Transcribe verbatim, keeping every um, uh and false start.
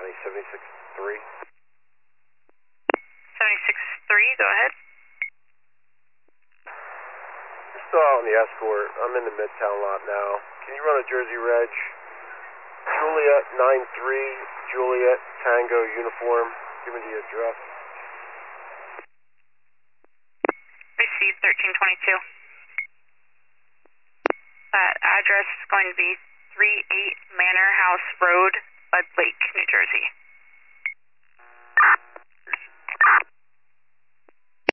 County, seventy-six three. seventy-six three, go ahead. We're still out on the escort. I'm in the Midtown lot now. Can you run a Jersey Reg? Juliet nine three, Juliet Tango uniform. Give me the address. Receive thirteen twenty-two. That address is going to be thirty-eight Manor House Road, Bud Lake, New Jersey.